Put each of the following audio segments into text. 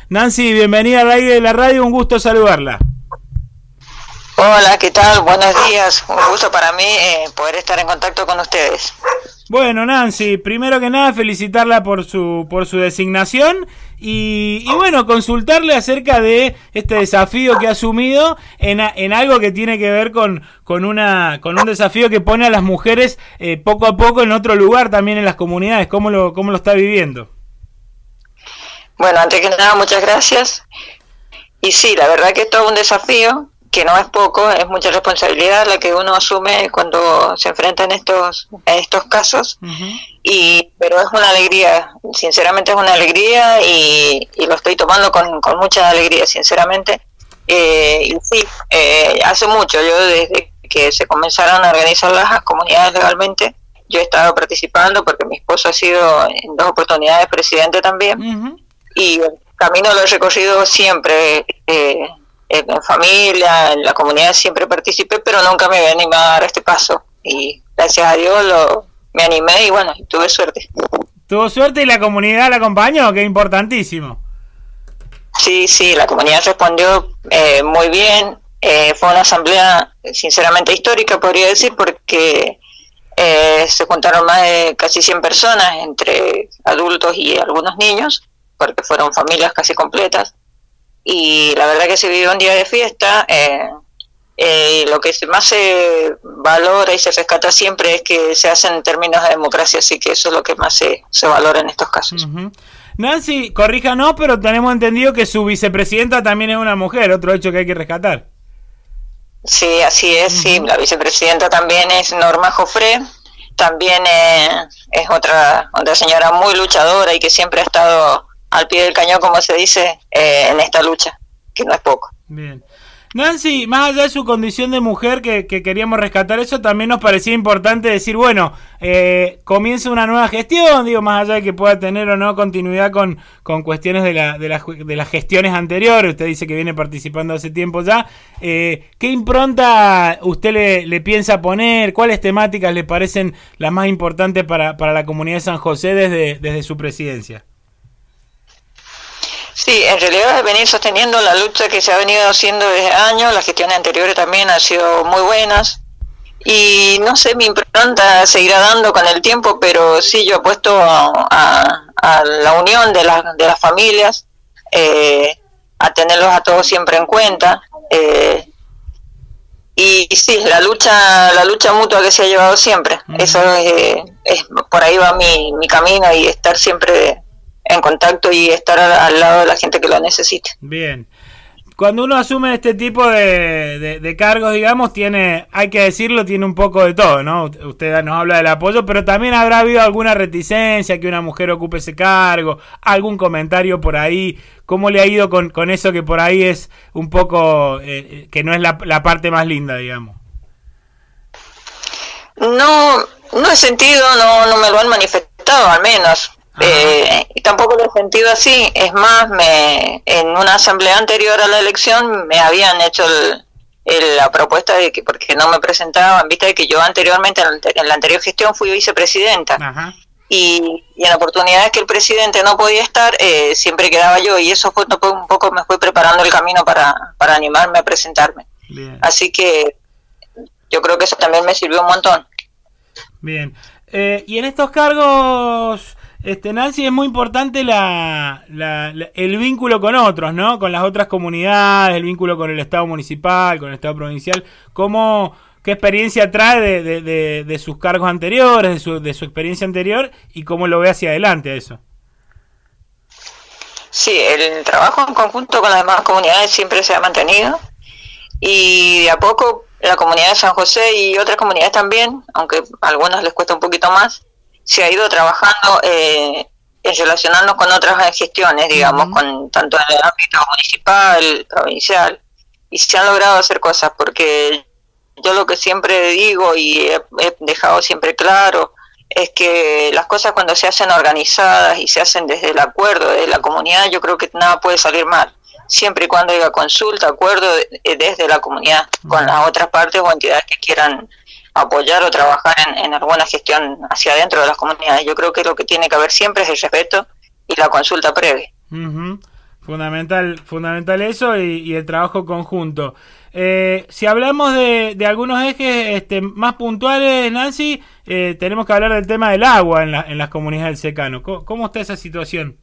Nancy, bienvenida al aire de la radio, un gusto saludarla. Hola, ¿qué tal? Buenos días. Un gusto para mí poder estar en contacto con ustedes. Bueno, Nancy, primero que nada felicitarla por su designación y bueno, consultarle acerca de este desafío que ha asumido en algo que tiene que ver con un desafío que pone a las mujeres poco a poco en otro lugar también en las comunidades. ¿Cómo lo está viviendo? Bueno, antes que nada, muchas gracias. Y sí, la verdad que es todo un desafío, que no es poco, es mucha responsabilidad la que uno asume cuando se enfrenta en estos casos. Uh-huh. Pero es una alegría, sinceramente es una alegría y lo estoy tomando con mucha alegría, sinceramente. Y sí, hace mucho, yo desde que se comenzaron a organizar las comunidades legalmente, yo he estado participando porque mi esposo ha sido en 2 oportunidades presidente también. Uh-huh. Y el camino lo he recorrido siempre, en familia, en la comunidad siempre participé, pero nunca me había animado a dar este paso. Y gracias a Dios me animé y bueno, tuve suerte. ¿Tuvo suerte y la comunidad la acompañó? Que es importantísimo. Sí, la comunidad respondió muy bien. Fue una asamblea sinceramente histórica, podría decir, porque se juntaron más de casi 100 personas, entre adultos y algunos niños, porque fueron familias casi completas, y la verdad que se vivió un día de fiesta. Lo que más se valora y se rescata siempre es que se hace en términos de democracia, así que eso es lo que más se valora en estos casos. Uh-huh. Nancy, corríjanos, pero tenemos entendido que su vicepresidenta también es una mujer, otro hecho que hay que rescatar. Sí, así es. Uh-huh. Sí, la vicepresidenta también es Norma Jofré, también es otra señora muy luchadora y que siempre ha estado al pie del cañón, como se dice, en esta lucha, que no es poco. Bien. Nancy, más allá de su condición de mujer que queríamos rescatar eso, también nos parecía importante decir, bueno, comienza una nueva gestión, digo, más allá de que pueda tener o no continuidad con cuestiones de las gestiones anteriores. Usted dice que viene participando hace tiempo ya. ¿Qué impronta usted le piensa poner? ¿Cuáles temáticas le parecen las más importantes para la comunidad de San José desde su presidencia? Sí, en realidad venir sosteniendo la lucha que se ha venido haciendo desde años. Las gestiones anteriores también han sido muy buenas y no sé, mi impronta seguirá dando con el tiempo, pero sí, yo apuesto a la unión de las familias, a tenerlos a todos siempre en cuenta, y sí, la lucha mutua que se ha llevado siempre. Eso es por ahí va mi camino, y estar siempre en contacto y estar al lado de la gente que lo necesite. Bien. Cuando uno asume este tipo de cargos, digamos, hay que decirlo, tiene un poco de todo, ¿no? Usted nos habla del apoyo, pero también habrá habido alguna reticencia que una mujer ocupe ese cargo, algún comentario por ahí. ¿Cómo le ha ido con eso que por ahí es un poco, que no es la parte más linda, digamos? No he sentido, no me lo han manifestado, al menos. Y tampoco lo he sentido así. Es más, en una asamblea anterior a la elección me habían hecho la propuesta de que, porque no me presentaban, viste, de que yo anteriormente en la anterior gestión fui vicepresidenta. Ajá. Y en oportunidades que el presidente no podía estar, siempre quedaba yo, y eso fue un poco me fue preparando el camino para animarme a presentarme. Bien. Así que yo creo que eso también me sirvió un montón. Bien. Y en estos cargos, Nancy, es muy importante el vínculo con otros, ¿no? Con las otras comunidades, el vínculo con el Estado municipal, con el Estado provincial. ¿Qué experiencia trae de sus cargos anteriores, de su experiencia anterior, y cómo lo ve hacia adelante eso? Sí, el trabajo en conjunto con las demás comunidades siempre se ha mantenido, y de a poco la comunidad de San José y otras comunidades también, aunque a algunos les cuesta un poquito más, se ha ido trabajando en relacionarnos con otras gestiones, digamos, con tanto en el ámbito municipal, provincial, y se han logrado hacer cosas, porque yo lo que siempre digo y he dejado siempre claro es que las cosas, cuando se hacen organizadas y se hacen desde el acuerdo de la comunidad, yo creo que nada puede salir mal, siempre y cuando haya consulta, acuerdo desde la comunidad con las otras partes o entidades que quieran apoyar o trabajar en alguna gestión hacia adentro de las comunidades. Yo creo que lo que tiene que haber siempre es el respeto y la consulta previa. Uh-huh. Fundamental eso y el trabajo conjunto. Si hablamos de algunos ejes más puntuales, Nancy, tenemos que hablar del tema del agua en las comunidades del secano. ¿Cómo está esa situación?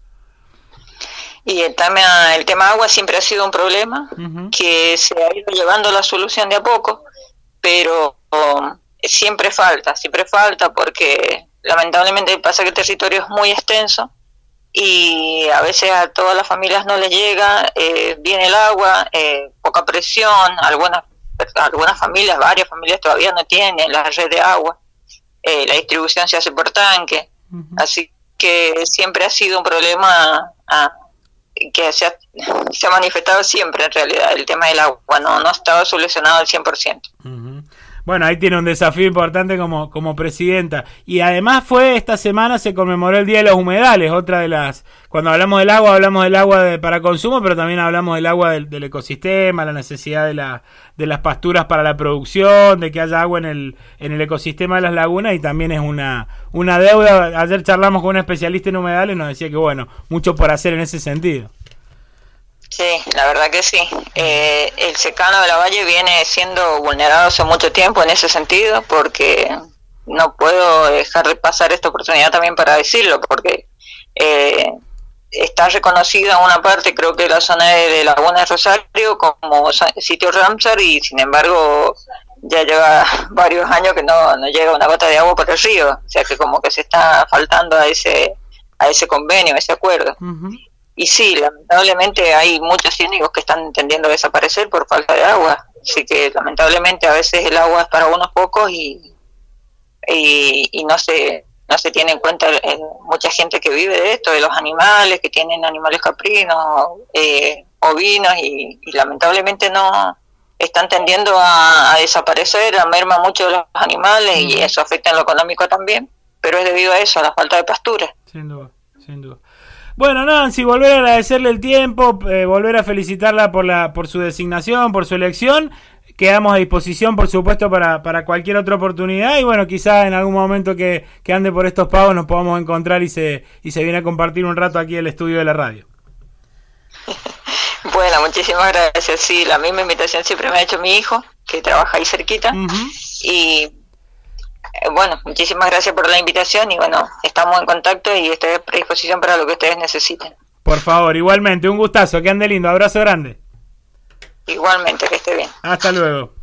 Y el tema agua siempre ha sido un problema, que se ha ido llevando la solución de a poco, pero siempre falta porque lamentablemente pasa que el territorio es muy extenso y a veces a todas las familias no les llega bien el agua, poca presión, algunas familias, varias familias todavía no tienen la red de agua, la distribución se hace por tanque, así que siempre ha sido un problema que se ha manifestado siempre en realidad. El tema del agua no ha estado solucionado al 100%. Bueno, ahí tiene un desafío importante como presidenta. Y además esta semana se conmemoró el Día de los Humedales, otra de las... Cuando hablamos del agua para consumo, pero también hablamos del agua del ecosistema, la necesidad de las pasturas para la producción, de que haya agua en el ecosistema de las lagunas, y también es una deuda. Ayer charlamos con un especialista en humedales y nos decía que, bueno, mucho por hacer en ese sentido. Sí, la verdad que sí. El secano de la Valle viene siendo vulnerado hace mucho tiempo en ese sentido, porque no puedo dejar de pasar esta oportunidad también para decirlo, porque está reconocida una parte, creo que la zona de Laguna de Rosario, como sitio Ramsar, y sin embargo ya lleva varios años que no llega una gota de agua por el río, o sea que como que se está faltando a ese convenio, a ese acuerdo. Y sí, lamentablemente hay muchos cínicos que están tendiendo a desaparecer por falta de agua. Así que lamentablemente a veces el agua es para unos pocos y no se tiene en cuenta mucha gente que vive de esto, de los animales, que tienen animales caprinos, ovinos, y lamentablemente no están tendiendo a desaparecer, a merma mucho de los animales, y eso afecta en lo económico también, pero es debido a eso, a la falta de pastura. Sin duda. Bueno, Nancy, volver a agradecerle el tiempo, volver a felicitarla por su designación, por su elección. Quedamos a disposición, por supuesto, para cualquier otra oportunidad. Y bueno, quizás en algún momento que ande por estos pagos nos podamos encontrar y se viene a compartir un rato aquí el estudio de la radio. Bueno, muchísimas gracias. Sí, la misma invitación siempre me ha hecho mi hijo, que trabaja ahí cerquita. Y bueno, muchísimas gracias por la invitación y bueno, estamos en contacto y estoy a predisposición para lo que ustedes necesiten. Por favor, igualmente, un gustazo, que ande lindo, abrazo grande. Igualmente, que esté bien. Hasta luego.